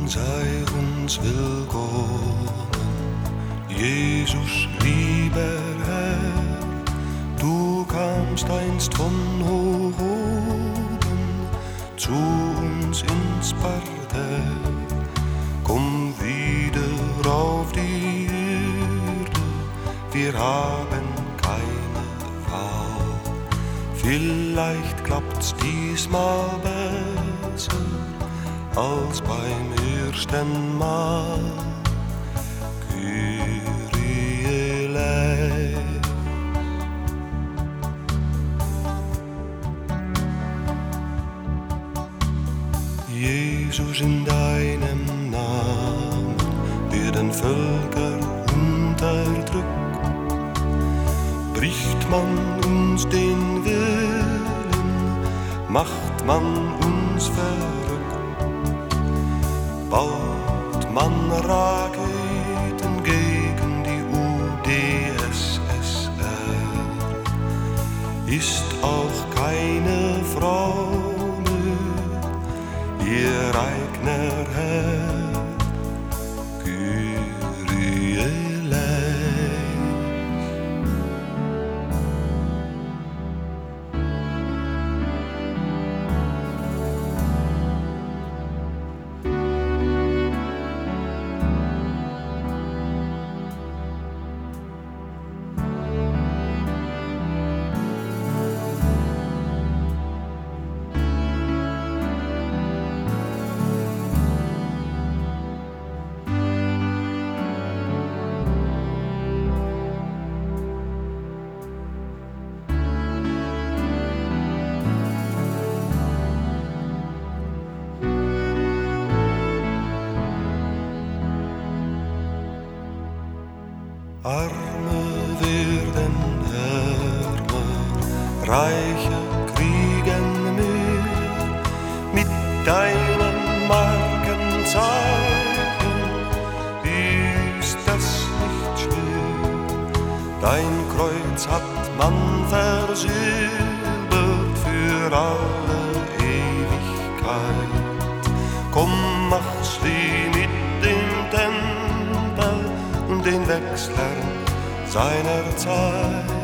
Sei uns willkommen, Jesus, lieber Herr, du kamst einst von hoch oben zu uns ins Parterre. Komm wieder auf die Erde, wir haben keine Wahl. Vielleicht klappt's diesmal besser als beim ersten Mal. Kyrie eleison. Jesus, in deinem Namen werden Völker unterdrückt. Bricht man uns den Willen, macht man uns verrückt. Baut man Raketen gegen die UdSSR, ist auch keine Frau mehr ihr eigener Herr. Kyrie eleison. Arme werden ärmer, Reiche kriegen mehr. Mit deinem Markenzeichen ist das nicht schwer. Dein Kreuz hat man versilbert für alle Ewigkeit. Komm, mach's wie mit dem Tempel und den Wechslern seiner Zeit.